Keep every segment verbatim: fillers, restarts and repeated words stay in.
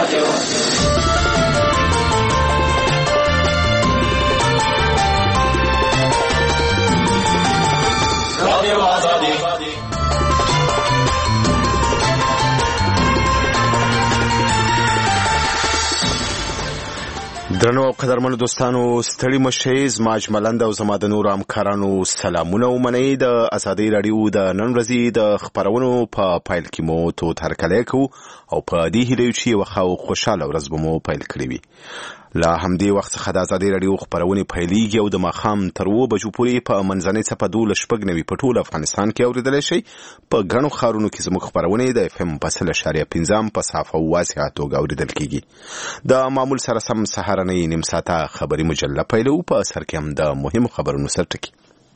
درنو قدرمنو دوستانو ستړي مشه زما اجملند او زما د نور همکارانو سلامونه ومنئ. د ازادي رادیو د نن ورځې د خبرونو په پایل کې مو تو ترکلې کو او په دې هیله چې وخاو خوشاله ورځ به مو پیل کړی وي. لا همدې وخت څخه د ازادي رادیو خبرونه پیلېږي او د ماخام تر و بجو پورې په منځنۍ څپه دوله شپږ نوي په ټول افغانستان کې اوریدل شي. په ګڼو ښارونو کې زموږ خبرونه د اف ام په سل اشاریه پنځم په صافه واسعه توګه اوریدل کیږي. د معمول سره سم سهارنۍ نیم ساعته خبري مجله پیلو. په سر کې هم د مهمو خبرونو سرټکی.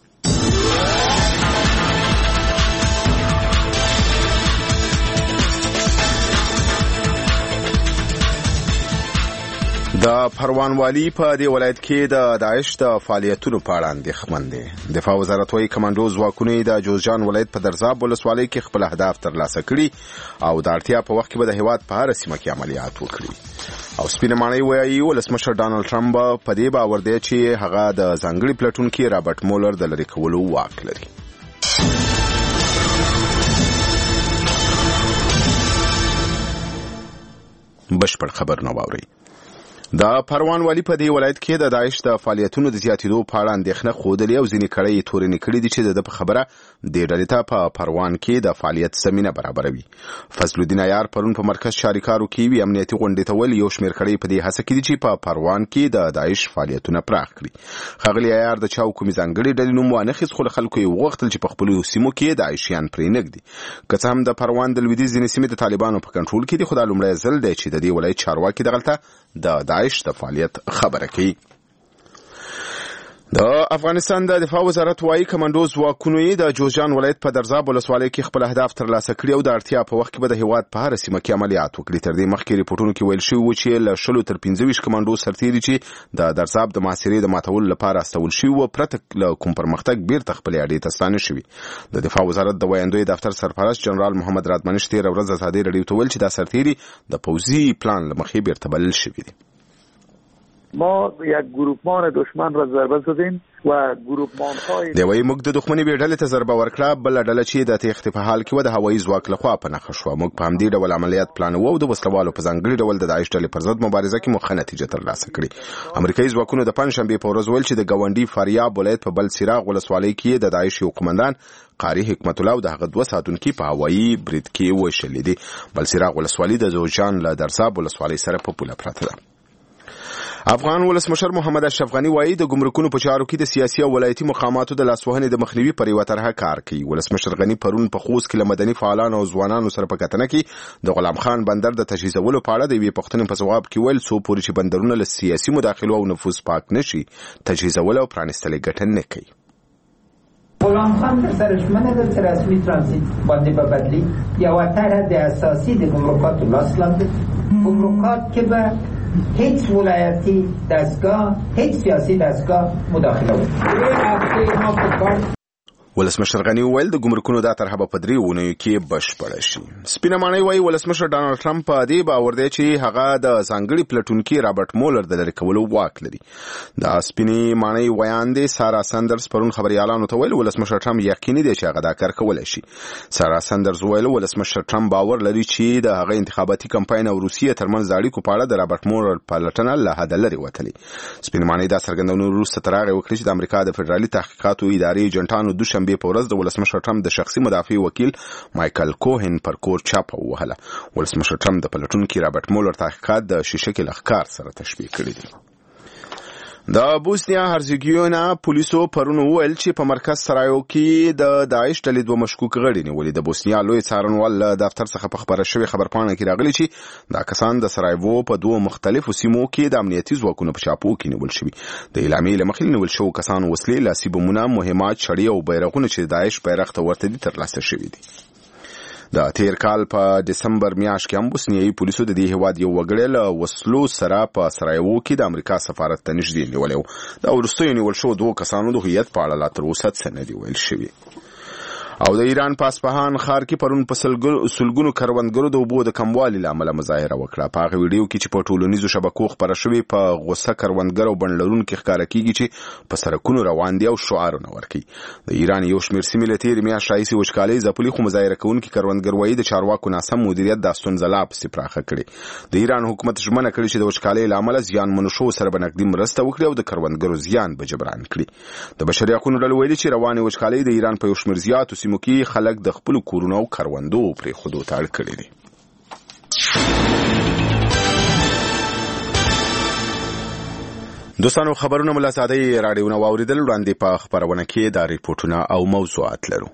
د پروان والی په دې ولایت کې د داعش د فعالیتونو په اړه اندېښمن دي. دفاع وزارت وايي کمانډو ځواکونه د جوزجان ولایت په درزاب ولسوالۍ کې خپل اهداف ترلاسه کړي او د اړتیا په وخت کې به د هیواد په هر سیمه کې عملیات وکړي. او سپینه ماڼۍ وایي ولسمشر ډانلډ ټرمپ په دې باور دی چې هغه د ځانګړي پلټون کې رابرټ مولر د لرې کولو واک لري. بشپړ خبر نه واوري. د پروان والی په دې ولایت کې د داعش د فعالیتونو د زیاتېدو په اړه اندېښنه ښودلې او ځینې کړۍ تورنې کړې دي چې د په خبره د ډلې ته په پروان کې د فعالیت زمینه برابروي. فضل الدین عیار پرون په مرکز شاریکارو کې وی امنیتي غونډې ته ویل یو شمېر کړۍ په دې هڅه کې دي چې په پروان کې د داعش فعالیتونه پراخ کړي. ښاغلی عیار د چا کومې ځانګړې ډلې نوم وانخیست، خو له خلکو یې وغوښتل چې په خپلو سیمو کې داعشیان پرې نږدي. که څه هم د پروان د لویدیځ ځینې سیمې د طالبانو په کنټرول کې دي، خو دا لومړی ځل دی چې د دې ولایت چارواکي دغلته د داعش د فعالیت خبره کوي. د افغانستان د دفاع وزارت وايي کمانډو ځواکونو یې د جوزجان ولایت په درزاب ولسوالۍ کې خپل اهداف ترلاسه کړي او د اړتیا په وخت کې به د هیواد په هر سیمه کې عملیات وکړي. تر دې مخکې ریپورټونو کې ویل شوي و چې له شلو تر پنځه ویشت کمانډو سرتیري چې د درزاب د محاصرې د ماتولو لپاره استول شوي و پرته له کوم پرمختګ بیرته خپلې اډې ته ستانه شوي. د دفاع وزارت د ویاندوی دفتر سرپرست جنرال محمد رادمنش تېره ورځ ازادي رادیو ته ویل چې دا سرتیري د پوځي پلان له مخې بیرته بلل شوي دي. ما یک گروپمان دشمن را ضربه زدیم و گروپمان های دی وایي موږ د دښمنۍ بې ډلې ته ضربه ورکړه، بله ډله چې د تېښتې په حال کې وه د هوایي ځواک لخوا په نښه شوه. موږ په همدې ډول عملیات پلانوو او د وسلوالو په ځانګړي ډول د داعش ډلې پر ضد مبارزه کې مو ښه نتیجه ترلاسه کړې. امریکایي ځواکونو د پنجشنبې په ورځ ویل چې د ګاونډي فاریاب ولایت په بل سراغ ولسوالۍ کې د داعش یو قمندان قاری حکمت الله او د هغه دوه ساتونکي په هوایي برید کې وشلې دي. بل سراغ ولسوالۍ د جوزجان له درزاب ولسوالۍ سره په پوله پرته ده. افغان ولسمشر محمد اشرف غنی وایي د ګمرکونو په چارو کې د سیاسي او ولایتي مقاماتو د لاسوهنې د مخنیوي پر یوه طرحه کار کوي. ولسمشر غنی پرون په خوست کې له مدني فعالانو او ځوانانو سره په کتنه کې د غلام خان بندر د تجهیزولو په اړه د یوې پوښتنې په ځواب کې ویل څو پورې چې بندرونه له سیاسي مداخلو او نفوذ پاک نشي تجهیزول او پرانستل ګټه نه کوي. غلام خان در سرش منه در رسمی ترانزیت باندې به بدلی یا طرح د اساسی د گمرکات لاس گمرکات که به هیچ ولایتی دستگاه هیچ سیاسی دستگاه مداخله وکړي. ولسمشر غنی ویل د ګمرکونو دا طرحه په درې اونیو کې بشپړه شي. سپینه ماڼۍ وایي ولسمشر ډانلډ ټرمپ په دې باور دی چې هغه د ځانګړي پلټون کې رابرټ مولر د لرې کولو واک لري. د سپینې ماڼۍ ویاندې سارا سندرز پرون خبريالانو ته ویل ولسمشر ټرمپ یقیني دی چې هغه دا کار کولی شي. سارا سندرز ویل ولسمشر ټرمپ باور لري چې د هغه انتخاباتي کمپاین او روسیې ترمنځ د اړیکو په اړه د رابرټ مولر پلټنه له حده لرې وتلې. سپینه ماڼۍ دا څرګندونه وروسته تر هغې وکړې چې د امریکا د فدرالي تحقیقاتو ادارې ایجنټانو دوشنبې په ورځ د ولسمشر ټرمپ د شخصي مدافع وکیل مایکل کوهن پر کور چاپه ووهله. ولسمشر ټرمپ د پلټونکي رابرټ مولر تحقیقات د شیشکې لښکار سره تشبیه کړي دي. د بوسنیا هرزګوینا پولیسو پرون ویل چې په مرکز سرایو کې د داعش ډلې دوه مشکوک غړي نیولي. د بوسنیا لوی څارنوال دفتر څخه په خبره شوې خبرپاڼه کې راغلي چې دا کسان د سرایوو په دوه مختلفو سیمو کې د امنیتي ځواکونو په چاپو کې نیول شوي. د اعلامیې له مخې نیول شوو کسانو وسلې، لاسي بمونه، مهمات، چړې او بیرغونه چې د داعش بیرغ ته ورته دي ترلاسه شوي دي. د تیر کال په دسمبر میاشت کې هم بوسنیایي پولیسو د دې هیواد یو وګړی له وسلو سره په سرایوو کې د امریکا سفارت ته نږدې نیولی و. دا وروستیو نیول شوو دوو کسانو د هویت په اړه لا تر اوسه څه نه دي ویل شوي. او د ایران په اصفهان ښار کې پرون په سلګونو کروندګرو د اوبو د کموالي له امله مظاهره وکړه. په هغه ویډیو کې چې په ټولنیزو شبکو خپره شوې په غوسه کروندګر او بڼلرونکو ښکاره کیږي چې په سړکونو روان دي او شعارونه ورکوي. د ایران یو شمېر سیمې له تېرې میاشتې راهیسې وچکالۍ ځپلي، خو مظاهره کوونکي کروندګر وایي د چارواکو ناسم مدیریت دا ستونزه لا پسې پراخه کړې. د ایران حکومت ژمنه کړې چې د وچکالۍ له امله زیانمنو شوو سره به نقدي مرسته وکړي او د کروندګرو زیان به جبران کړي. د بشري حقونو ډلو ویلي چې روانې وچکالۍ د ایران په یو شمېر زیاتو سیمو کې خلک د خپل کورونو او کروندو پرېښودو ته اړ کړي دي. دوستانو خبرونه ملا سادهی راډیونه واوریدل. وړاندې په خبرونه کې دا ریپورټونه او موضوعات لرو.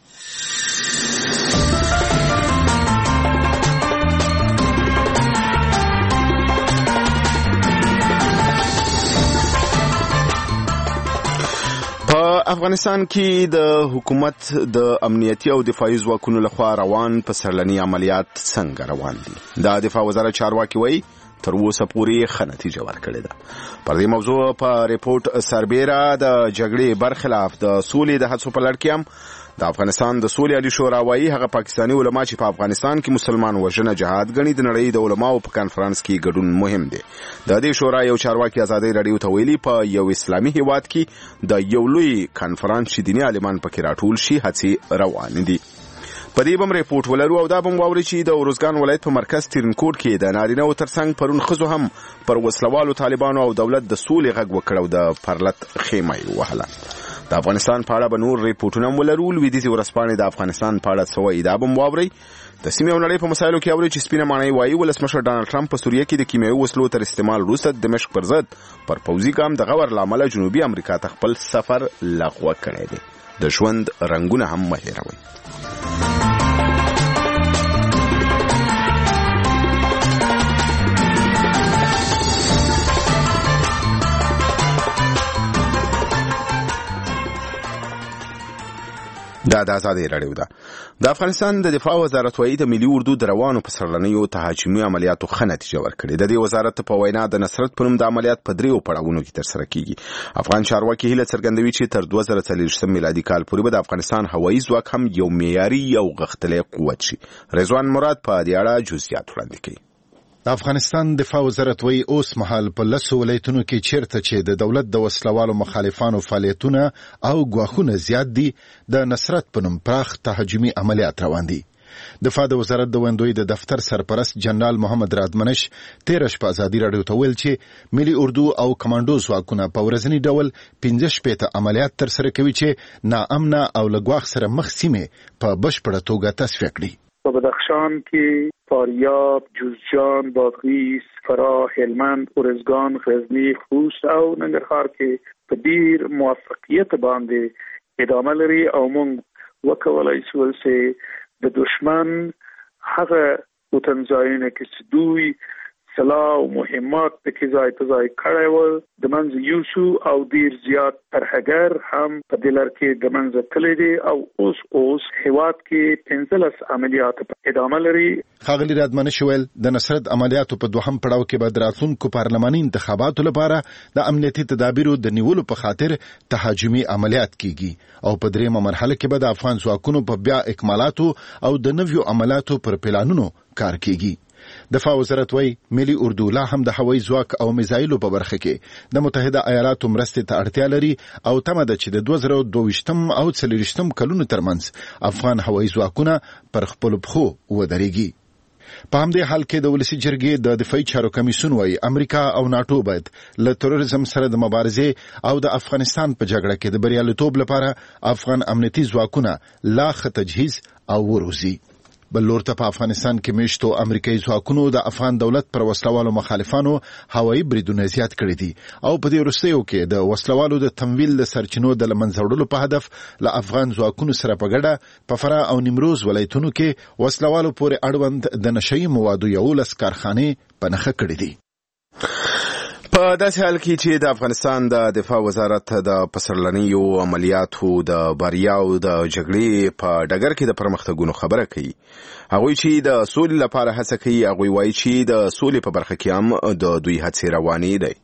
افغانستان کې د حکومت د امنیتي او دفاعي ځواکونو لخوا روان پسرلني عملیات څنګه روان دي؟ دا دفاع وزارت چارواکي وایي تر اوسه پورې ښه نتیجه ورکړې ده. پر دې موضوع په ریپورت سربیره د جګړې برخلاف د سولې د هڅو په لړ کې هم د افغانستان د سولې عالي شورا وایي هغه پاکستاني علما چې په افغانستان کې مسلمان وژنه جهاد ګڼي د نړۍ د علماو په کانفرنس کې ګډون مهم دی. د دې شورا یو چارواکي ازادۍ راډیو ته ویلي په یو اسلامي هیواد کې د یو لوی کانفرنس چې دیني عالمان پکې راټول شي هڅې روانې دي. په دې بم ریپورت ولرو او دا بم واوري چې د اروزګان ولایت په مرکز ترینکوټ کې د نارینه او ترڅنګ پرون خزو هم پر وسلوالو طالبانو او دولت د سولې غږ وکړ او د پرلت خیمه وهله. د افغانستان په اړه به نور ریپورټونه ولرو. لویدیځي ورځپاڼې د افغانستان په اړه څه وایي دا بم واورئ. د سیمې او نړۍ په مسایلو کې اورئ چې سپینه ماڼۍ وایي ولسمشر ډانلډ ټرمپ په سوریه کې د کیمیاوي وسلو تر استعمال وروسته د دمشق پر ضد پر پوځي ګام د غور له امله جنوبي امریکا ته خپل سفر لغوه کړی دی. د ژوند رنګونه هم مه هېروئ. دا د ازادۍ راډیو ده. د افغانستان د دفاع وزارت وایي د ملي اردو د روانو پسرلنیو تهاجمي عملیاتو ښه نتیجه ورکړې. د دې وزارت په وینا د نصرت په نوم د عملیات په دریو پړاوونو کې ترسره کیږي. افغان چارواکي هیله څرګندوي چې تر دوه زره څلوېښتم میلادي کال پورې به د افغانستان هوایي ځواک هم یو معیاري او غښتلی قوت شي. رضوان مراد په دې اړه جزئیات وړاندې کوي. د افغانستان دفاع وزارت وایي اوس مهال په لسو ولایتونو کې چیرته چې د دولت د وسلوالو مخالفانو فعالیتونه او ګواښونه زیات دي د نصرت په نوم پراخ تهاجمي عملیات روان دي. دفاع د وزارت د ویندوی د دفتر سرپرست جنرال محمد رادمنش تیره شپه ازادي راډیو ته ویل چې ملي اردو او کمانډو ځواکونه په ورځني ډول پنځه شپېته عملیات ترسره کوي چې ناامنه او له ګواښ سره مخ سیمې په بشپړه توګه تصفیه کړي. په بدخشان کې فاریاب، جوزجان، بادغیس، فراه، هلمند، ارزګان، غزنی، خوست او ننګرهار کې په ډیر موفقیت باندې ادامه لري او موږ وکولای شو چې د دشمن هغه وطنځایونه کې دوی سلاح او مهمات پکې ځای ته ځای کړی و د منځ یوسو او ډیر زیات ترهګر هم په دې لړ کې د منځ تللی دی او اوس اوس هیواد کې پنځلس عملیات ادامه لري. ښاغلي رادمنش ویل د نصرت عملیاتو په دوهم پړاو کې به د راتلونکو پارلماني انتخاباتو لپاره د امنیتي تدابیرو د نیولو په خاطر تهاجمي عملیات کیږي او په دریمه مرحله کې به د افغان ځواکونو په بیا اکمالاتو او د نویو عملیاتو پر پلانونو کار کیږي. دفاع وزارت وایي ملي اردو لا هم د هوایي ځواک او میزایلو په برخه کې د متحده ایالاتو مرستې ته اړتیا لري او تمه ده چې د دوه زره دوه ویشتم او څلوېښتم کلونو ترمنځ افغان هوایي ځواکونه پر خپلو پښو ودرېږي. په همدې حال کې د ولسي جرګې د دفاعي چارو کمیسیون وایي امریکا او ناټو باید له تروریزم سره د مبارزې او د افغانستان په جګړه کې د بریالیتوب لپاره افغان امنیتي ځواکونه لا ښه تجهیز او وروزي. بل لور ته په افغانستان کې میشتو امریکایي ځواکونو د افغان دولت پر وسلوالو مخالفانو هوایي بریدونه زیات کړي دي او په دې وروستیو کې د وسلوالو د تمویل د سرچینو د له منځه وړلو په هدف له افغان ځواکونو سره په ګډه په فراه او نیمروز ولایتونو کې وسلوالو پورې اړوند د نشهیي موادو یولس کارخانې په نښه کړي دي. په داسې حال کې چې د افغانستان د دفاع وزارت د پسرلنیو عملیاتو د بریاو د جګړې په ډګر کې د پرمختګونو خبره کوي. هغوی چې د سولې لپاره هڅه کوي هغوی وایي چې د سولې په برخه کې هم د دوی هڅې روانې دي.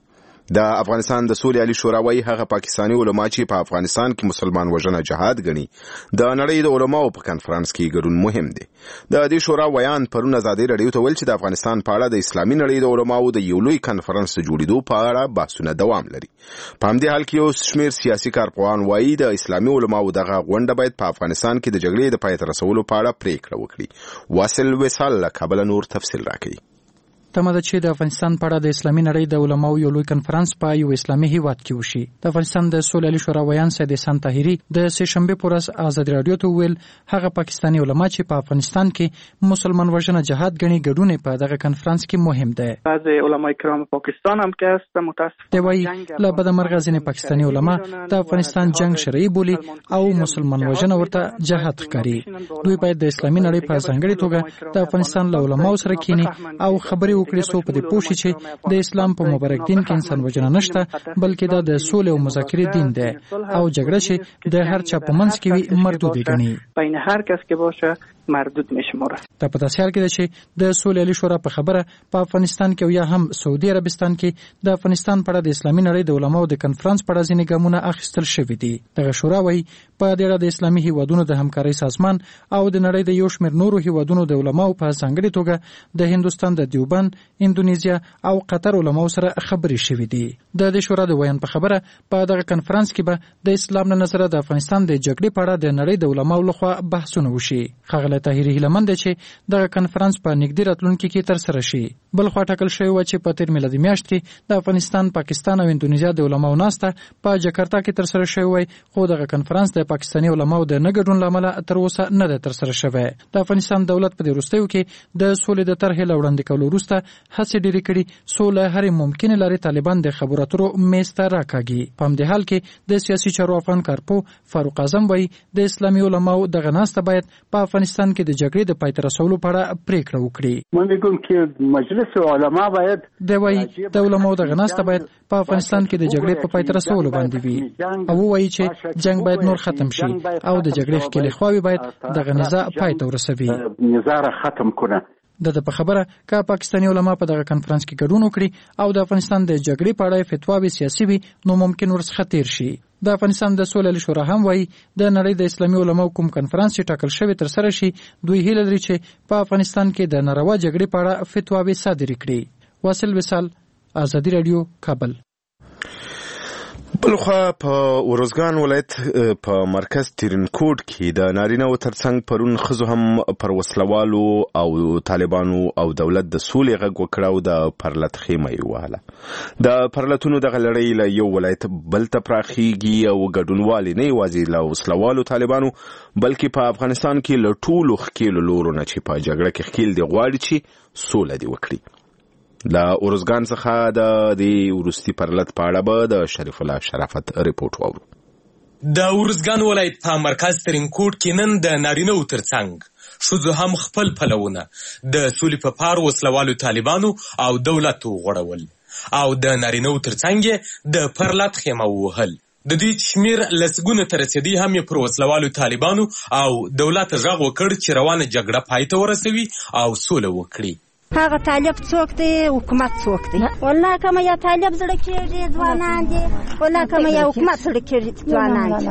د افغانستان د سولې عالی شورا وايي هغه پاکستاني علما چې په افغانستان کې مسلمان وژنه جهاد ګڼي د نړۍ د علماو په کانفرنس کې ګډون مهم دی. د دې شورا ویان پرون ازادي رادیو ته ویل چې د افغانستان په اړه د اسلامي نړۍ د علماو د یو لوی کانفرنس جوړېدو په اړه بحثونه دوام لري. په همدې حال کې یو شمېر سیاسي کارپوهان وايي د اسلامي علماو دغه غونډه باید په افغانستان کې د جګړې د پای ته رسولو په اړه پریکړه وکړي. واصل وصال له کابل نور تفصیل راکړي. تمه ده چې د افغانستان په اړه د اسلامي نړۍ د علماو یو لوی کنفرانس په یو اسلامي هیواد کې وشي. د افغانستان د سولې عالی شورا ویان سید احسان طاهري د سه شنبه پر ورځ آزاد رادیو ته ویل هغه پاکستاني علما چې په افغانستان کې مسلمان وژنه جهاد ګڼي ګډون په دغه کنفرانس کې مهم ده. بعض علمای کرام پاکستان هم که است متاسف دی وایي له بدمرغه ځینې پاکستاني علما د افغانستان جنگ شرعي بولي او مسلمان وژنه ورته جهاد ښکاري. دوی باید د اسلامي نړۍ په ځانګړي توګه د افغانستان له علماو سره کینی او خبرې وکړي سو په دې پوښي چې د اسلام په مبارک دین کې انسان وژنه نشته بلکې دا د سولې او مذاکرې دین دی او جګړه چې د هر چا په منځ کې وي مردود ګڼي. بین هر کس که باشه مردود میشماره. دا په داسې حال کې ده چې د سولې عالی شورا په خبره په افغانستان کې او یا هم سعودي عربستان کې د افغانستان په اړه د اسلامي نړۍ د علماو د کنفرانس په اړه ځینې ګامونه اخیستل شوي دي. دغه شورا وايي په دې اړه د اسلامي هیوادونو د همکارۍ سازمان او د نړۍ د یو شمېر نورو هیوادونو د علماو په ځانګړي توګه د هندوستان د دیوبند، اندونیزیا او قطر علماو سره خبرې شوي دي. د دې شورا د ویان په خبره په دغه کنفرانس کې به د اسلام له نظره د افغانستان د جګړې په اړه د نړۍ د علماو لخوا بحثونه وشي. ښاغلی طاهري هیله مند چې دغه کنفرانس په نږدې راتلونکي کې ترسره شي. بل خوا ټاکل شوی و چې په تیر میلادي میاشت کې د افغانستان، پاکستان او اندونیزیا د علماو ناسته په جکارتا کې ترسره شوی وای، خو دغه کنفرانس د پاکستاني علماو د نه ګډون له امله تر اوسه نه ده ترسره شوی. د افغانستان دولت په دې وروستیو کې د سولې د طرحې له وړاندې کولو وروسته هڅې ډېرې کړي څو له هرې ممکنې لارې طالبان د خبرو اترو میز ته راکاږي. په همدې حال کې د سیاسي چارو افغان کارپو فاروق اعظم وایي د اسلامي علماو دغه ناسته باید په افغانستان کې د جګړې د پای ته رسولو په اړه پریکړه وکړي. من میگم که مجلس علما باید دی وایي د علماو دغه ناسته باید په افغانستان کې د جګړې په پای ته رسولو باندې وي او وایي چې جنگ باید نور ختم شي او د جګړې ښکېلې خواوې باید دغه نزاع پای ته ورسوي. نزاع را ختم کنه. د په خبره که پاکستاني علما په دغه کنفرانس کې ګډون وکړي او د افغانستان د جګړې په اړه فتواوې سیاسي وي نو ممکن ورڅخه تیر شي. د افغانستان د سولې عالی شورا هم وایي د نړۍ د اسلامي علماو کوم کنفرانس چې ټاکل شوی تر سره شي دوی هیله لري چې په افغانستان کې د ناروا جګړې په اړه فتواوې صادرې کړي. واصل وصال، آزادي رادیو، کابل. بلخوا په ورزګان ولایت په مرکز ترینکوټ کې د نارینه و ترڅنګ پرون ښځو هم پر وسلوالو او طالبانو او دولت د سولې غږ وکړ او د پرلت خیمه یې ووهله. د پرلتونو دغه لړۍ له یو ولایت بل ته پراخیږي او ګډونوالي نه یوازې له وسلوالو طالبانو بلکې په افغانستان کې له ټولو ښکېلو لورو نه چې په جګړه کې ښکېل دي غواړي چې سوله دې وکړي. له ارزګان څخه د دې وروستي پرلت په اړه به د شریف الله شرافت ریپورت واورو. د ارزګان ولایت په مرکز ترینکوټ کې نن د نارینه‌و ترڅنګ ښځو هم خپل پلونه د سولې په پار وسلوالو طالبانو او دولت وغوړول او د نارینه‌و ترڅنګ د پرلت خیمه ووهل. د دوی شمیر لسګونه ته رسېدی هم یې پر وسلوالو طالبانو او دولت غږ وکړ چې روانه جګړه پای ته ورسوي او سوله وکړي. هغه طالب څوک دی، حکومت څوک دی؟ والله کومه یا طالب زړه کېږي ځوانان دي، والله کومه یا حکومت زړه کېږي ځوانان دي.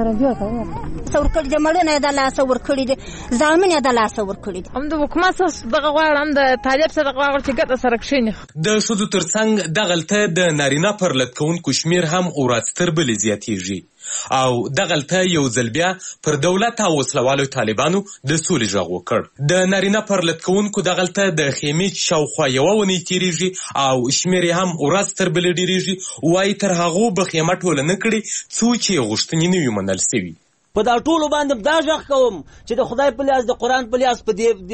څه ورکړي دي؟ مړونه یې د لاسه ورکړي دي، زامن یې د لاسه ورکړي دي. هم د حکومت څخه دغه غواړم، هم د طالب څخه دغه غواړم چې ګټه سره کښېني. د ښځو ترڅنګ دغلته د نارینه پرلت کوونکو شمیر هم ورځ تر بلې زیاتېږي او دغلته یو ځل بیا پر دولت او وسلوالو طالبانو د سولې غږ وکړ. د نارینه پرلت کوونکو دغلته د خیمې شاوخوا یوه اونۍ تېرېږي او شمیر یې هم ورځ تر بلې ډېرېږي. وایي تر هغو به خیمه ټوله نه کړي څو چې یې غوښتنې نه وي منل سوي. په دا ټولو باندې دا غږ کوم چې د خدای په لیاس، د قرآن په لیاس،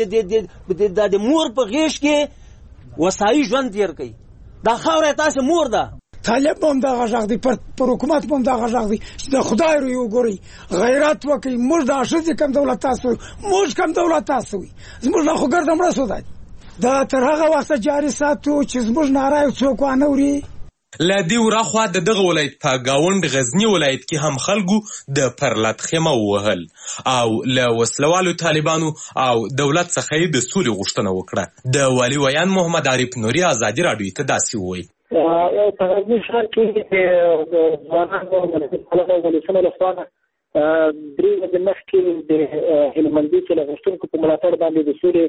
په د مور په غېږ کې وسایي ژوند تېر کوي. دا خاوره یې تاسې مور ده. طالب هم دا غږ دی، پر حکومت هم دا غږ دی چې د خدای روی وګورئ، غیرت وکړئ. موږ دا ښځې کم دولت تاسو وي، موږ کم دولت تاسو وي، زموږ نه خو ګرده مړه سودا دي. دا تر هغه وخته جاري ساتو چې زموږ ناره یو څوک وانه وري. له دې وراخوا د دغه ولایت په ګاونډ غزني ولایت کې هم خلکو د پرلت خیمه ووهل او له وسلوالو طالبانو او دولت څخه یې د سولې غوښتنه وکړه. د والي ویان محمد عارف نوري آزادي راډیو ته داسې وویل: په غزني ښار کې د ځوانانو د ولسونو لخوا درې ورځې مخکې د هلمندي چې غوښتونکو په ملاتړ باندې د سولې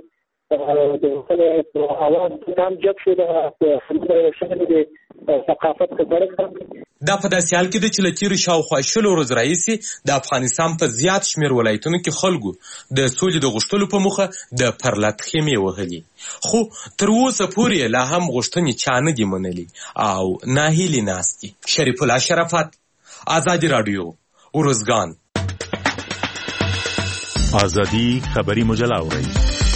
د اواز هم جګ شو د خبرې شوې د ثقافت په سړک باندې. دا په داسې حال کې ده چې له تېرو شاوخوا شلو ورځو راهیسې د افغانستان په زیات شمېر ولایتونو کې خلکو د سولې د غوښتلو په موخه د پرلت خیمې وهلي، خو تر اوسه پورې لا هم غوښتنې چا نه دي منلي او ناهیلې ناست دي. شریف الله شرافت، ازادي راډیو، ارزګان. ازادي خبري مجله اورئ.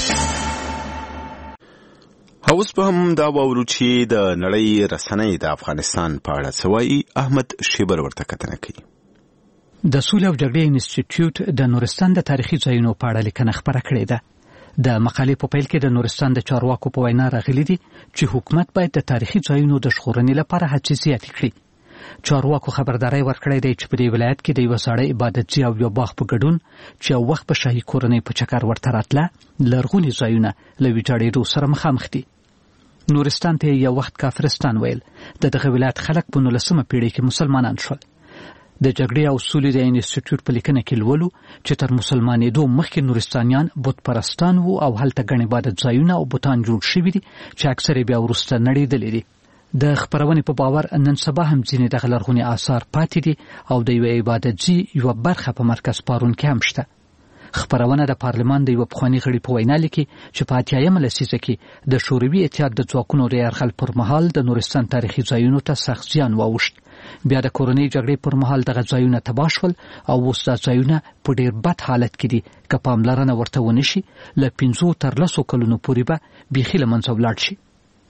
اوس په هم دا واورو چې د نړۍ رسنۍ د افغانستان په اړه څه وایي. احمد شیبر ورته کتنه کوي. د سولې او جګړې انسټیټیوټ د نورستان د تاریخي ځایونو په اړه لیکنه خپره کړې ده. د مقالې په پیل کې د نورستان د چارواکو په وینا راغلي دي چې حکومت باید د تاریخي ځایونو د ژغورنې لپاره هڅې زیاتې کړي. چارواکو خبرداري ورکړې ده چې په دې ولایت کې د یو ساړه عبادتځای او یو باغ په ګډون چې یو وخت په شاهي کورنۍ په چکر ورته راتله لرغوني ځایونه له ویجاړېدو سره مخامخ دي. نورستان ته یو وخت کافرستان ویل. د دغه ولایت خلک په نولسمه پیړۍ کې مسلمانان شول. د جګړې او سولې د انسټیټیوټ په لیکنه کې لولو چې تر مسلمانېدو مخکې نورستانیان بت پرستان وو او هلته ګڼ عبادت ځایونه او بتان جوړ شوي دي چې اکثر بیا وروسته نړېدلي دي. د خبرونې په باور نن سبا هم ځینې دغه لرغوني آثار پاتې دي او د یوې عبادتځای یوه برخه په مرکز پارون کې هم شته. خبرونه د پارلمان د یو پخواني غړي په وینا لیکي چې په اتیایمه لسیزه کې د شوروي اتحاد د ځواکونو د یرغل پر مهال د نورستان تاریخي ځایونو ته سخت زیان واوښت. بیا د کورنۍ جګړې پر مهال دغه ځایونه تباه شول او اوس دا ځایونه په ډېر بد حالت کې دي که پاملرنه ورته ونه شي له پنځو تر لسو کلونو پورې به بیخي له منځه ولاړ شي.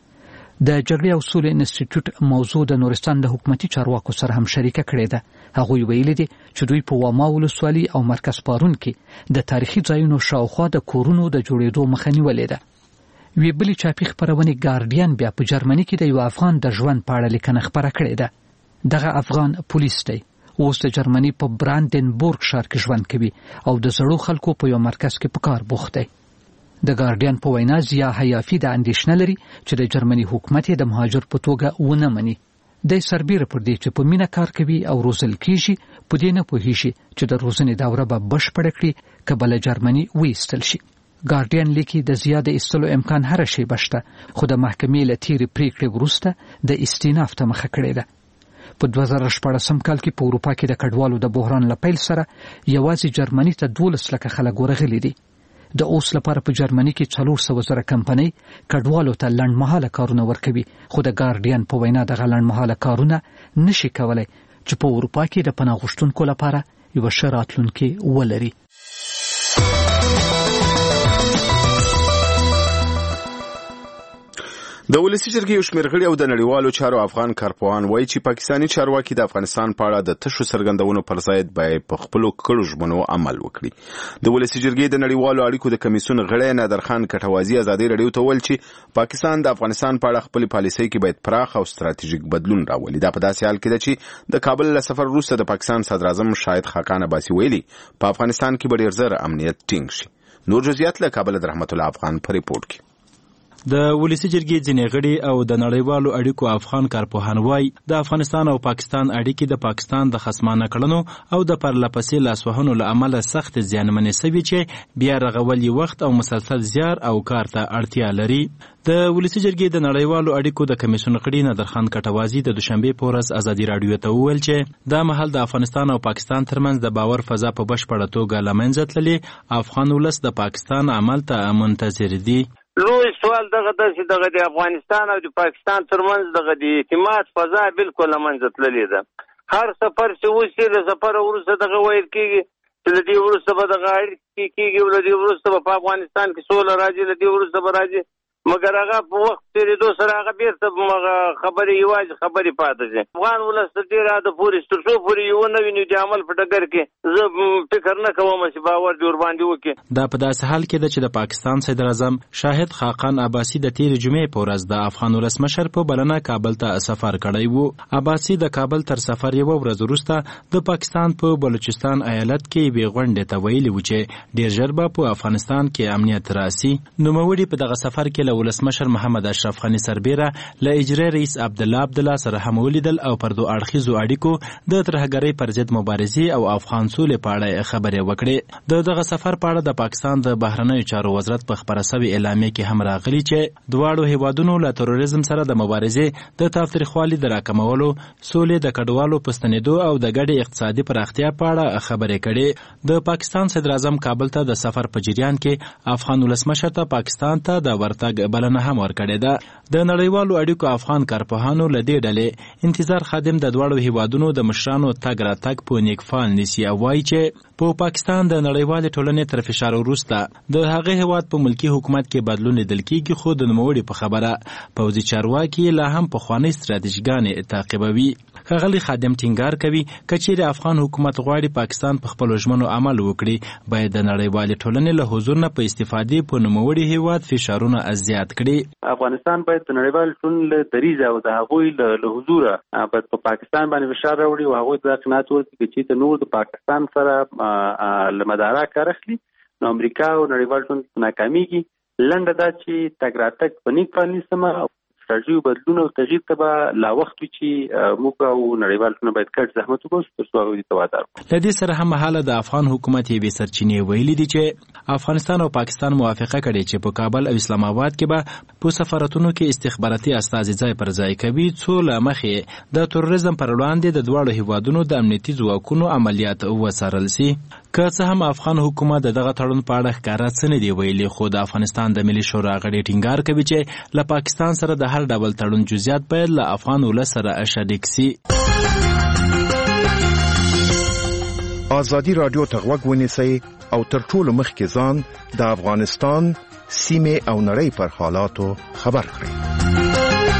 د جګړې او سولې انسټیټیوټ موضوع د نورستان د حکومتي چارواکو سره هم شریکه کړې ده. هغوی ویلي دي چې دوی په واما ولسوالۍ او مرکز پارون کې د تاریخي ځایونو شاوخوا د کورونو د جوړېدو مخه نیولې ده. وی بلې چاپي خپرونې ګارډین بیا په جرمني کې د یو افغان د ژوند په اړه لیکنه خپره کړې ده. دغه افغان پولیس دی، اوس د جرمني په براندنبورګ ښار کې ژوند کوي او د زړو خلکو په یو مرکز کې په کار بوخت دی. د ګارډین په وینا ضیا حیافي د اندېښنه لري چې د جرمني حکومت یې د مهاجر په توګه ونه مني. دی سربیره پر دې چې په مینه کار کوي او روزل کیږي، په دې نه پوهیږي چې د روزنې دوره به بشپړه کړي که به له جرمني وایستل شي. ګارډین لیکي د ضیا د ایستلو امکان هره شیبه شته، خو د محکمې له تېرې پریکړې وروسته د استیناف ته مخه کړې ده. په دوه زره شپاړسم کال کې په اروپا کې د کډوالو د بحران له پیل سره یوازې جرمني ته دولس لکه خلک ورغلي دي. د اوس لپاره په جرمني کې څلور سوه زره کمپنۍ کډوالو ته لنډمهاله کارونه ورکوي، خو د ګارډین په وینا دغه لنډمهاله کارونه نشي کولی چې په اروپا کې د پناه غوښتونکو لپاره یوه ښه راتلونکې ولري. د ولسی جرګې یو شمېر غړي او د نړیوالو چارو افغان کارپوهان وایي چې پاکستاني چارواکي د افغانستان په اړه د تشو څرګندونو پر ځای باید په خپلو کړو ژمنو عمل وکړي. د ولسی جرګې د نړیوالو اړیکو د کمیسیون غړی نادرخان کټوازي ازادي راډیو ته ویل چې پاکستان د افغانستان په اړه خپل پالیسۍ کې باید پراخ او ستراتیژیک بدلون راولي. دا په داسې حال کې ده چې د کابل له سفر وروسته د پاکستان صدر اعظم شاهد خاقان عباسي ویلي په افغانستان کې به ډېر زر امنیت ټینګ شي. نور جزئیات له کابل د رحمت الله افغان په ریپورت کې. د ولسی جرګې ځینې غړي او د نړیوالو اړیکو افغان کارپوهان وایي د افغانستان او پاکستان اړیکې د پاکستان د خصمانه کړنو او د پرلپسې لاسوهنو له امله سخت زیانمنې سوي چې بیا رغول وخت او مسلسل زیار او کار ته اړتیا لري. د ولسی جرګې د نړیوالو اړیکو د کمیسیون غړي نادرخان کټوازي د دوشنبه په ورځ ازادي راډیو ته وویل چې دا مهال د افغانستان او پاکستان ترمنځ د باور فضا په بشپړه توګه له منځه تللې، افغان ولس د پاکستان عمل ته منتظر دي. لوی سوال دغه د چې دغه د افغانستان او د پاکستان ترمنځ دغه د اعتماد فضا بالکل منځ تللې ده. هر سفر چې وشي له سفر وروسته دغه ویل کېږي چې له دې وروسته به دغه اړیکې کېږي او له دې وروسته به په افغانستان کې سوله راځي، له دې وروسته به راځي، مګر هغه په وخت تېرېدو سره هغه بېرته خبرې یوازې خبرې پاتې شي. افغان ولس تر ډېر حده پورې تر څو پورې یې ونه ویني د عمل په ډګر کې زه فکر نه کوم چې باور دې ورباندې وکړي. دا په داسې حال کې ده چې د پاکستان صدر اعظم شاهد خاقان عباسي د تېرې جمعې په ورځ د افغان ولسمشر په بلنه کابل ته سفر کړی و. عباسي د کابل تر سفر یوه ورځ وروسته د پاکستان په بلوچستان ایالت کې یوې غونډې ته ویلي و چې ډېر ژر به په افغانستان کې امنیت راسي. نوموړي په دغه سفر کې له ولسمشر محمد اشرف اشرف غني سربیره له اجرای رئیس عبدالله عبدالله سره هم ولیدل او پر دوه اړخیزو اړیکو د ترهګرۍ پر ضد مبارزې او افغان سولې په اړه خبرې وکړې. د دغه سفر په اړه د پاکستان د بهرنیو چارو وزارت په خبره سوي اعلامیه کې هم راغلي چې دواړو هیوادونو له تروریزم سره د مبارزې د تاوتریخوالي د راکمولو، سولې د کډوالو په ستنېدو او د ګډې اقتصادي پراختیا په اړه خبرې کړې. د پاکستان صدر اعظم کابل ته د سفر په جریان کې افغان ولسمشر ته پاکستان ته د ورتګ بلنه هم ورکړې ده. د نړیوالو اړیکو افغان کارپوهانو له دې ډلې انتظار خادم د دواړو هیوادونو د مشرانو تګ راتګ په نیک فال نیسي او وایي چې په پاکستان د نړیوالې ټولنې تر فشار وروسته د هغه هیواد په ملکی حکومت کې بدلون لیدل کېږي، خو د نوموړي په خبره پوځي چارواکي لا هم پخوانۍ ستراتیژیګانې تعقیبوي. ښاغلي خادم ټینګار کوي که چیرې افغان حکومت غواړي پاکستان په خپلو ژمنو عمل وکړي، باید د نړیوالې ټولنې له حضور نه په استفادې په نوموړي هیواد فشارونه زیات کړي. افغانستان باید د نړیوالې ټولنې له دریځ او د هغوی له حضوره باید په پاکستان باندې فشار راوړي او هغوی ته قناعت ورکړي چې چېرته نور د پاکستان سره له مدارا کار اخلي نو امریکا او نړیوال ټولنې ناکامیږي. لنډه دا چې تګ راتګ په نیک فال نیسمه ستراتیژیک بدلون او تغییر ته به لا وخت چې موږ او نړیوال ټولنه باید ګډ زحمت وباسو تر څو هغوی ته وادار کړو. له دې سره هم مهاله د افغان حکومت یوې سرچینې ویلي دي چې افغانستان او پاکستان موافقه کړې چې په کابل او اسلام آباد کې به په سفارتونو کې استخباراتي استازي ځای پر ځای کوي، څو له مخې د تروریزم پر وړاندې د دواړو هیوادونو د امنیتي ځواکونو عملیات وڅارل سي. که څه هم افغان حکومت د دغه تړون په اړه ښکاره څه نه دي ویلي، خو د افغانستان د ملي شورا غړي ټینګار کوي چې له پاکستان سره د هر ډول تړون جزئیات باید له افغان ولس سره شریک سي. ازادي راډیو ته غوږ ونیسئ او تر ټولو مخکې ځان د افغانستان سیمې او نړۍ پر حالاتو خبر کړئ.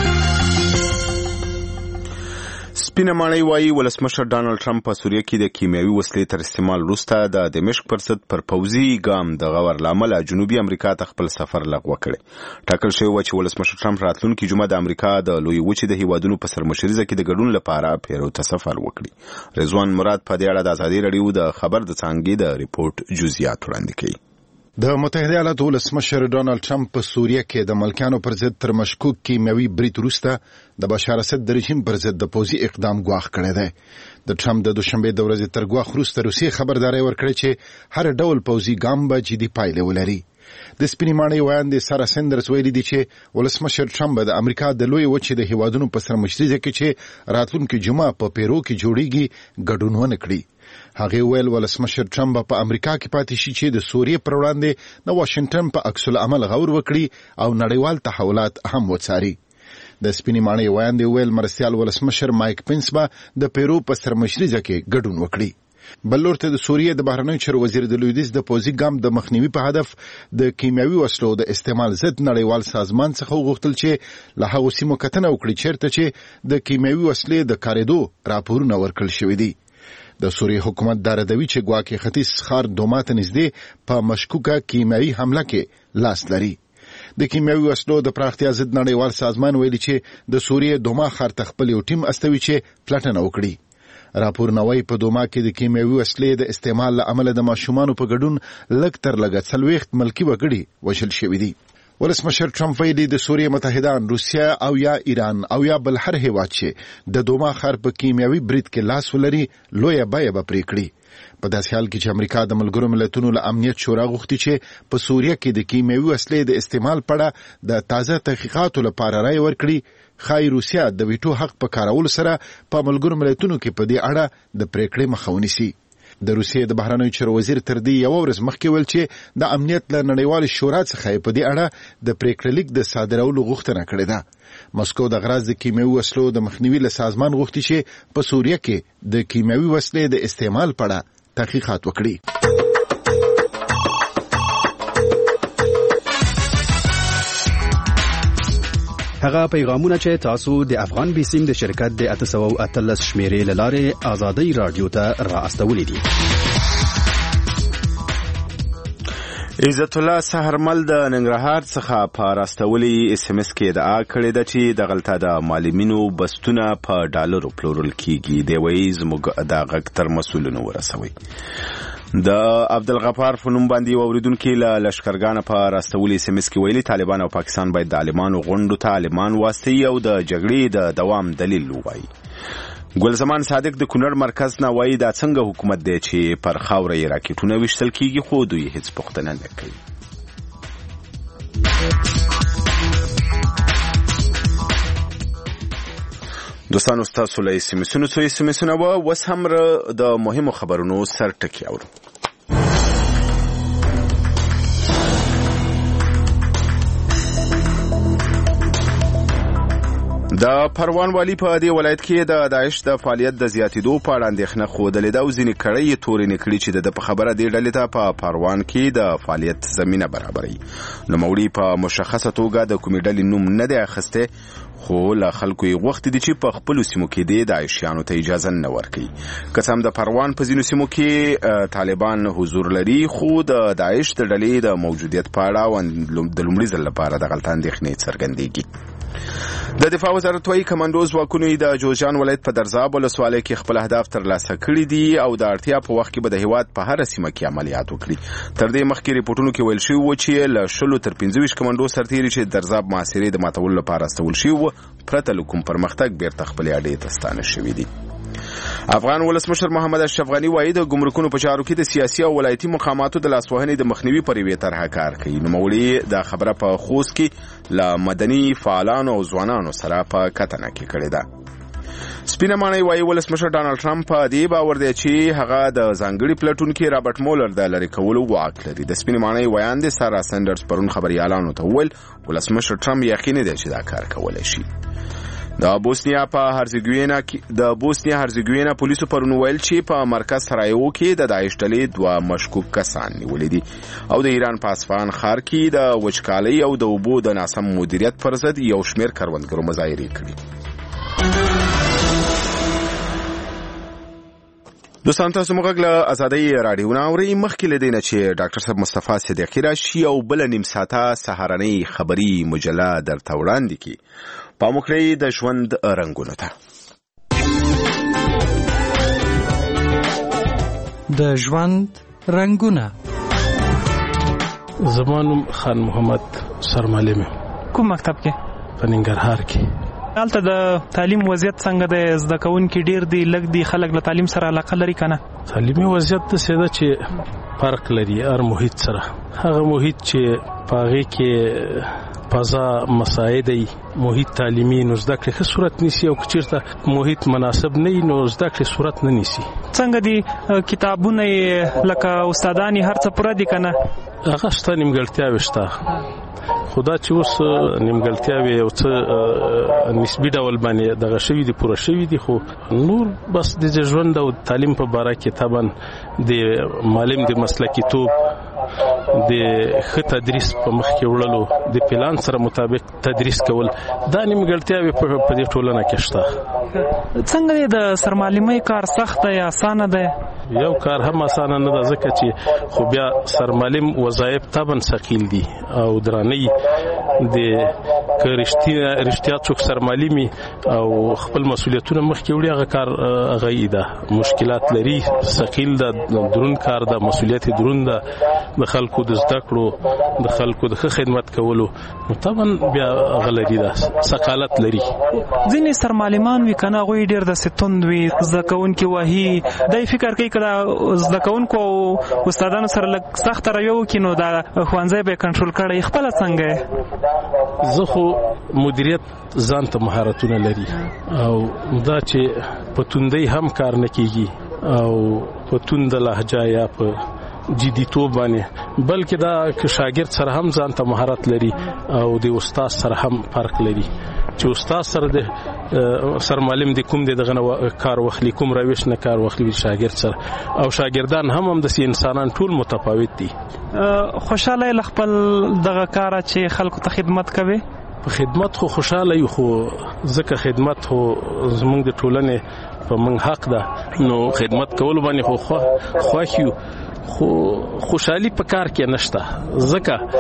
سپینه ماڼۍ وایي ولسمشر ډانلډ ټرمپ په سوریه کې د کیمیاوي وسلې تر استعمال وروسته د دمشق پر ضد پر پوځي ګام د غور له امله جنوبي امریکا ته خپل سفر لغوه کړی. ټاکل شوی و چې ولسمشر ټرمپ راتلونکي جمعه د امریکا د لویې وچې د هیوادونو په سرمشریزه کې د ګډون لپاره پیرو ته سفر وکړي. رضوان مراد په دې اړه د ازادي راډیو د خبر د څانګې د ریپورت جزئیات وړاندې کوي. د متحده ایالاتو ولسمشر ډانلډ ټرمپ په سوریه کې د ملکیانو پر ضد تر مشکوک کیمیاوي برید وروسته د بشار اسد د رژیم پر ضد د پوځي اقدام ګواښ کړی دی. د ټرمپ د دوشنبه د ورځې تر ګواښ وروسته روسیې خبرداری ورکړې چې هر ډول پوځي ګام به جدي پایلې ولري. د سپینې ماڼۍ ویاندې سارا سندرز ویلي دي چې ولسمشر ټرمپ د امریکا د لویې وچې د هیوادونو په سرمشریزه کې چې راتلونکي جمعه په پیرو کې جوړیږي ګډون ونه کړي. هغه ویل ولسمشر ټرمپ په امریکا کې پاتې شي چې د سوریې پر وړاندې د واشنگټن په عکس العمل غور وکړي او نړیوال تحولات هم وڅاري. د سپینې ماڼۍ ویاندې ویل مرستیال ولسمشر مایک پنس به د پیرو په سرمشریزه کې ګډون وکړي. بل لور ته د سوریې د بهرنیو چارو وزیر د لویدیځ د پوځي ګام د مخنیوي په هدف د کیمیاوي وسلو د استعمال ضد نړیوال سازمان څخه وغوښتل چې له هغو سیمو کتنه وکړي چیرته چې د کیمیاوي وسلې د کارېدو راپورونه ورکړل شوي دي. د سوریې حکومت دا ردوي چې ګواکې ختیځ ښار دوما ته نږدې په مشکوکه کیمیاوي حمله کې لاس لري. د کیمیاوي وسلو د پراختیا ضد نړیوال سازمان ویلي چې د سوریې دوما ښار ته خپل یو ټیم استوي چې پلټنه وکړي. راپورونه وايي په دوما کې د کیمیاوي وسلې د استعمال له امله د ماشومانو په ګډون لږ تر لږه څلوېښت ملکي وګړي وژل شوي دي. ولسمشر ټرمپ ویلي د سوریې متحدان روسیه او یا ایران او یا بل هر هیواد چې د دوما ښار په کیمیاوي برید کې لاس ولري لویه بیه به پرې کړي. په داسې حال کې چې امریکا د ملګرو ملتونو له امنیت شورا غوښتي چې په سوریه کې د کیمیاوي وسلې د استعمال په اړه د تازه تحقیقاتو لپاره رای ورکړي، ښایي روسیه د ویټو حق په کارولو سره په ملګرو ملتونو کې په دې اړه د پریکړې مخه ونیسي. د روسیې د بهرنیو چارو وزیر تر دې یوه ورځ مخکې ویل چې د امنیت له نړیوالې شورا څخه په دې اړه د پریکړې لیک د صادرولو غوښتنه کړې ده. مسکو د غرض د کیمیاوي وسلو د مخنیوي له سازمان غوښتي چې په سوریه کې د کیمیاوي وسلې د استعمال په اړه تحقیقات وکړي. هغه پیغامونه چې تاسو د افغان بیسیم د شرکت د اته سوه او اتلس شمیرې له لارې ازادي رادیو ته را استولې دي. عزت الله سحرمل د ننګرهار څخه په راستولي اس ام اس کې ادعا کړې ده چې دغلته د معلمینو بستونه په ډالرو پلورل کیږي. دی وایي زموږ د غږ تر مسؤلینو ورسوي. د عبدالغفار فنوم باندې اوریدونکو له لشکرګانه په راستولي سیمس کې ویلي طالبان او پاکستان باید د عالمانو غونډو ته عالمان واسطي او د جګړې د دوام دلیل ووایي. ګلزمان صادق د کونړ مرکز نه وایي دا څنګه حکومت دی چې پر خاوره یې راکټونه ویشتل کیږي خو دوی هیڅ پوښتنه نه کوي. دوستانو ستاسو له سیمسونو څو سیمسونه و وس هم د مهمو خبرونو سر ټکی اورو. د پروان والی په دې ولایت کې د داعش د فعالیت د زیاتېدو په اړه اندېښنه ښودلې ده او ځینې کړۍ یې تورې نکړي چې د خبره دې ډلې ته په پروان کې د فعالیت زمینه برابروي. نوموړي په مشخصه توګه د کومې ډلې نوم نه دی اخیستی خو له خلکو یې غوښتي دي چې په خپلو سیمو کې دې د عایشیانو ته اجازه نه ورکوي. که څه هم د پروان په ځینو سیمو کې طالبان حضور لري خو د داعش د ډلې د موجودیت په اړه د لومړي ځل لپاره دغلته اندېښنې څرګندېږي. د دفاع وزارت وايي کمانډو ځواکونو د جوزجان ولایت په درزاب ولسوالۍ کې خپل اهداف ترلاسه کړي دي او د اړتیا په وخت کې به د هیواد په هر سیمه کې عملیات وکړي. تر دې مخکې ریپورټونو کې ویل شوي و چې له شلو تر پنځه ویشت کمانډو سرتیري چې درزاب محاصرې د ماتولو لپاره استول شوي وو پرته له کوم پرمختګ بیرته خپلې اډې ته ستانه شوي دي. افغان ولسمشر محمد اشرف غنی وايي د ګمرکونو په چارو کې د سیاسي او ولایتي مقاماتو د لاسوهنې د مخنیوي پر یوې طرحه کار کوي. نوموړي دا خبره په خوست کې له مدني فعالانو او ځوانانو سره په کتنه کې کړې ده. سپینه ماڼۍ وايي ولسمشر ډانلډ ټرمپ په دې باور دی چې هغه د ځانګړي پلټونکي رابرټ مولر د لرې کولو واک لري. د سپینې ماڼۍ ویاند سارا سندرز پرون خبريالانو ته وویل ولسمشر ټرمپ یقیني دی چې دا کار کولی شي. د بوسنیا په هرزګوینا کې د بوسنیا هرزګوینا پولیسو پرون ویل چې په مرکز سرایو کې د داعش ډلې دوه مشکوک کسان نیولې دي او د ایران په اصفهان ښار کې د وچکالۍ او د اوبو د ناسم مدیریت پر ضد یو شمېر کروندګرو مظاهرې کړي. دوستان تاسو موږ له ازادۍ راډیو نه اورئ. مخکې له دې نه چې ډاکټر صاحب مصطفی صدیقي راشي او بله نیم ساعته سهارنۍ خبري مجله درته وړاندې کړي. پام وکړئ د ژوند رنګونو ته. د ژوند رنګونه. زما نوم خان محمد سرمعلم. کوم مکتب کې؟ په ننګرهار کې. هلته د تعلیم وضعیت څنګه دی؟ زده کوونکي ډیر دي لږ دي؟ خلک له تعلیم سره علاقه لري که نه؟ تعلیمي وضعیت داسې ده چې فرق لري هر محیط سره. هغه محیط چې په هغې کې فضا مساعدی محیط تعلیمي نو زده کړې ښه صورت نیسي او که چېرته محیط مناسب نه وي نو زده کړې صورت نه نیسي. څنګه دي کتابونه یې لکه استادان یې هر څه پوره دي که نه؟ هغه شته نیمګړتیاوې شته خو دا چې اوس نیمګړتیاوې یو څه نسبي ډول باندې دغه شوي دي پوره شوي دي خو نور بس د ژوند او تعلیم په باره کې طبعا د معلم د مسلکیتوب د ښه تدریس په مخ کې وړلو د پلان سره مطابق تدریس کول دا نیمګړتیاوې په دې ټولنه کې شته. څنګه دی د سرمعلمۍ کار سخت دی اسانه دی؟ یو کار هم اسانه نه ده ځکه چې خو بیا سرمعلم وظایف طبعا ثقیل دي او درانه د که رښتیا څوک سرمعلمي او خپل مسؤلیتونه مخکې وړي هغه کار هغه ده مشکلات لري ثقیل ده درون کار ده مسؤلیت درون ده د خلکو د زده کړو د خلکو د ښه خدمت کولو نو طبعا بیا هغه لري ده ثقالت لري. ځینې سرمعلمان وي که نه هغوی ډېر داسې توند وي زده کوونکي وهي دی فکر کوي که دا زده کوونکو او استادانو سره لږ سخته رویه وکړي نو دا ښوونځی به یې کنټرول کړی. خپله څنګه زه خو مدیریت ځان ته مهارتونه لري او دا چې په توندۍ هم کار نه کیږي او په تونده لهجه یا په جدیتوب باندې بلکې دا که شاګرد سره هم ځان ته مهارت لري او د استاد سره هم فرق لري چې استاد سره د سرمعلم د کوم دغه کار واخلي کوم روش نه کار واخلي شاګرد سره او شاګردان هم هم د انسانان ټول متفاوت دي. خوشاله ل خپل دغه کار چې خلکو ته خدمت کوي؟ په خدمت خو خوشاله یو خو ځکه خدمت خو زمونږ د ټولنې په موږ حق ده نو خدمت کول باندې خو خوښ یو خو خوشحالي په کار کې نشته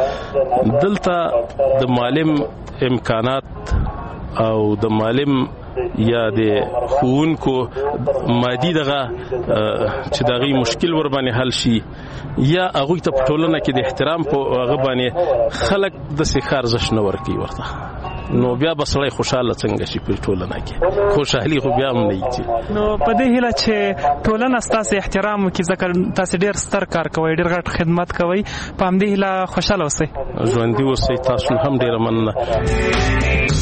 ځکه دلته د معلم امکانات او د معلم یا د ښوونکو مادي دغه چې دغه مشکل ور باندې حل شي یا هغه ته په ټولنه کې د احترام په هغه باندې خلک د سخار ارزښت نه ورکوي ورته نو بیا به سړی خوشاله څنګه شي په ټولنه کې خوشحالي خو بیا هم نه وي. نو په دې هیله چې ټولنه ستاسو احترام وکړي ځکه تاسو ډېر ستر کار کوئ ډېر غټ خدمت کوئ په همدې هیله خوشاله اوسئ ژوندي اوسئ تاسو هم ډېره مننه.